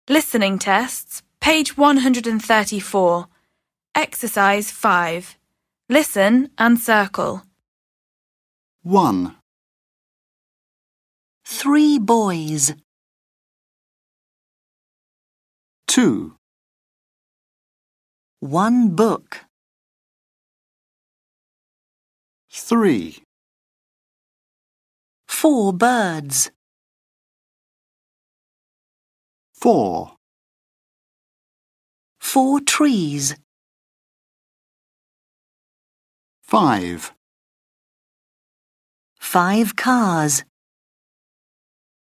Listening tests, page 134. Exercise 5. Listen and circle. 1, 3 boys. 2, 1 book. 3, 4 birds. 4, 4 trees. 5, 5 cars.